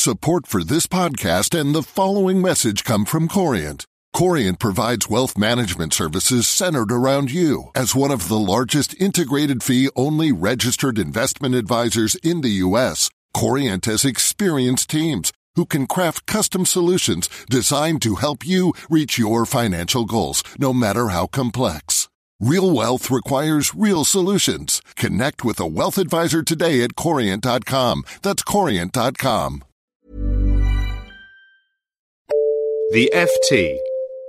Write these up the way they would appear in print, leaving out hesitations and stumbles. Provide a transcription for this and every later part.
Support for this podcast and the following message come from Corient. Corient provides wealth management services centered around you. As one of the largest integrated fee-only registered investment advisors in the U.S., Corient has experienced teams who can craft custom solutions designed to help you reach your financial goals, no matter how complex. Real wealth requires real solutions. Connect with a wealth advisor today at Corient.com. That's Corient.com. The FT.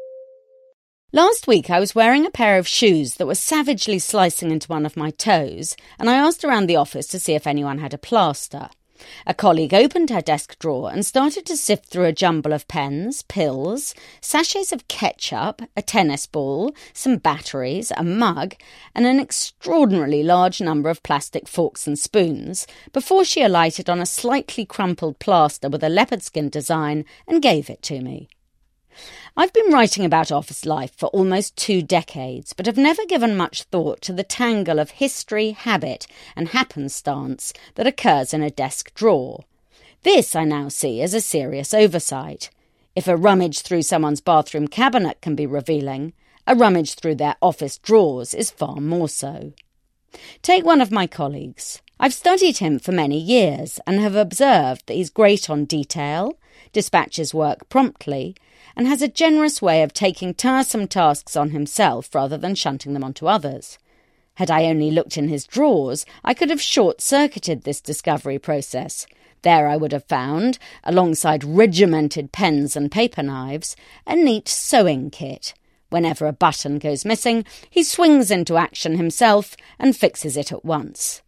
Last week I was wearing a pair of shoes that were savagely slicing into one of my toes, and I asked around the office to see if anyone had a plaster. A colleague opened her desk drawer and started to sift through a jumble of pens, pills, sachets of ketchup, a tennis ball, some batteries, a mug, and an extraordinarily large number of plastic forks and spoons before she alighted on a slightly crumpled plaster with a leopard skin design and gave it to me. I've been writing about office life for almost 2 decades, but have never given much thought to the tangle of history, habit, and happenstance that occurs in a desk drawer. This I now see as a serious oversight. If a rummage through someone's bathroom cabinet can be revealing, a rummage through their office drawers is far more so. Take one of my colleagues. I've studied him for many years and have observed that he's great on detail, dispatches work promptly, and has a generous way of taking tiresome tasks on himself rather than shunting them onto others. Had I only looked in his drawers, I could have short-circuited this discovery process. There I would have found, alongside regimented pens and paper knives, a neat sewing kit. Whenever a button goes missing, he swings into action himself and fixes it at once.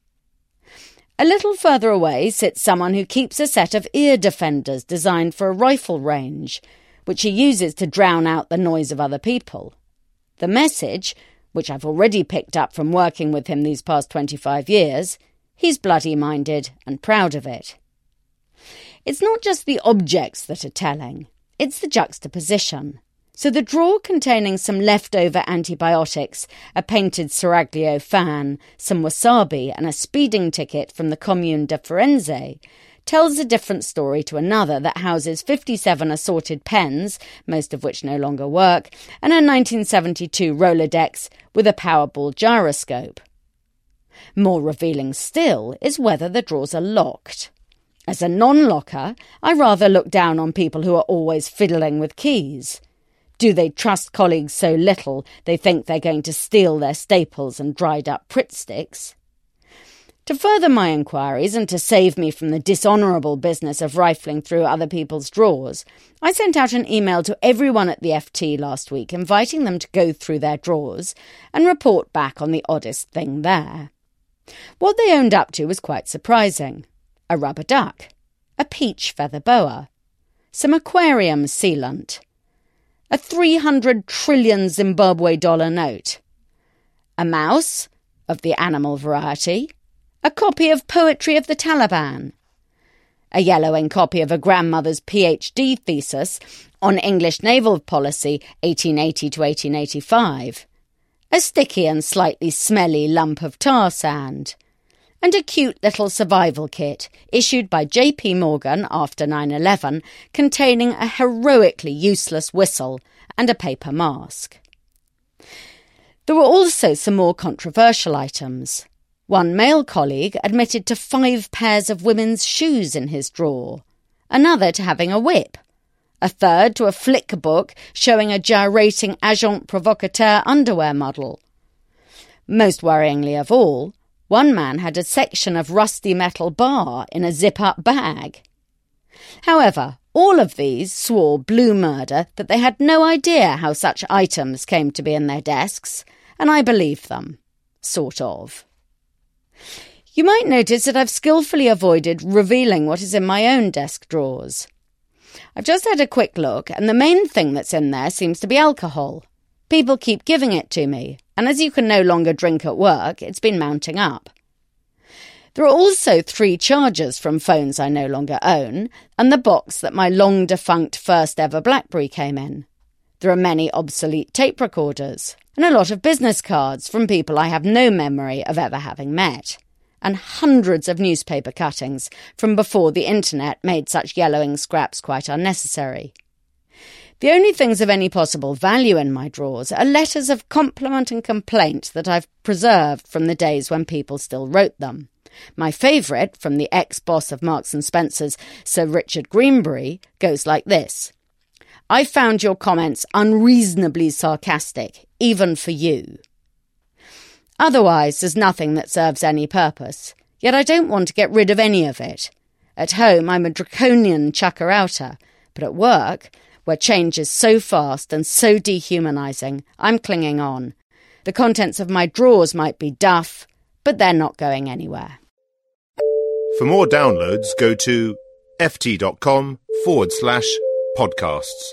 A little further away sits someone who keeps a set of ear defenders designed for a rifle range, which he uses to drown out the noise of other people. The message, which I've already picked up from working with him these past 25 years, he's bloody-minded and proud of it. It's not just the objects that are telling, it's the juxtaposition. So the drawer containing some leftover antibiotics, a painted Seraglio fan, some wasabi and a speeding ticket from the Commune de Firenze tells a different story to another that houses 57 assorted pens, most of which no longer work, and a 1972 Rolodex with a Powerball gyroscope. More revealing still is whether the drawers are locked. As a non-locker, I rather look down on people who are always fiddling with keys. Do they trust colleagues so little they think they're going to steal their staples and dried-up Pritt sticks? To further my inquiries and to save me from the dishonourable business of rifling through other people's drawers, I sent out an email to everyone at the FT last week inviting them to go through their drawers and report back on the oddest thing there. What they owned up to was quite surprising. A rubber duck, a peach feather boa, some aquarium sealant, a 300 trillion Zimbabwe dollar note, a mouse of the animal variety, a copy of Poetry of the Taliban, a yellowing copy of a grandmother's PhD thesis on English naval policy 1880 to 1885, a sticky and slightly smelly lump of tar sand, and a cute little survival kit issued by J.P. Morgan after 9/11 containing a heroically useless whistle and a paper mask. There were also some more controversial items. One male colleague admitted to 5 pairs of women's shoes in his drawer, another to having a whip, a third to a flick book showing a gyrating agent provocateur underwear model. Most worryingly of all, one man had a section of rusty metal bar in a zip-up bag. However, all of these swore blue murder that they had no idea how such items came to be in their desks, and I believed them. Sort of. You might notice that I've skillfully avoided revealing what is in my own desk drawers. I've just had a quick look, and the main thing that's in there seems to be alcohol. People keep giving it to me, and as you can no longer drink at work, it's been mounting up. There are also 3 chargers from phones I no longer own, and the box that my long-defunct first-ever BlackBerry came in. There are many obsolete tape recorders, and a lot of business cards from people I have no memory of ever having met. and hundreds of newspaper cuttings from before the internet made such yellowing scraps quite unnecessary. The only things of any possible value in my drawers are letters of compliment and complaint that I've preserved from the days when people still wrote them. My favourite, from the ex-boss of Marks & Spencer's, Sir Richard Greenbury, goes like this. I found your comments unreasonably sarcastic, even for you. Otherwise, there's nothing that serves any purpose, yet I don't want to get rid of any of it. At home, I'm a draconian chucker-outer, but at work, where change is so fast and so dehumanising, I'm clinging on. The contents of my drawers might be duff, but they're not going anywhere. For more downloads, go to ft.com/podcasts.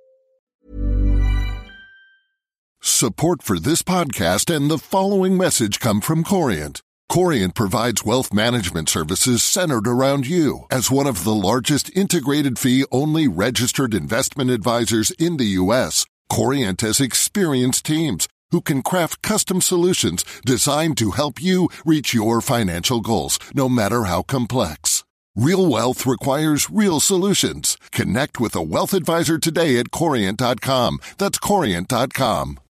Support for this podcast and the following message come from Corient. Corient provides wealth management services centered around you. As one of the largest integrated fee-only registered investment advisors in the U.S., Corient has experienced teams who can craft custom solutions designed to help you reach your financial goals, no matter how complex. Real wealth requires real solutions. Connect with a wealth advisor today at Corient.com. That's Corient.com.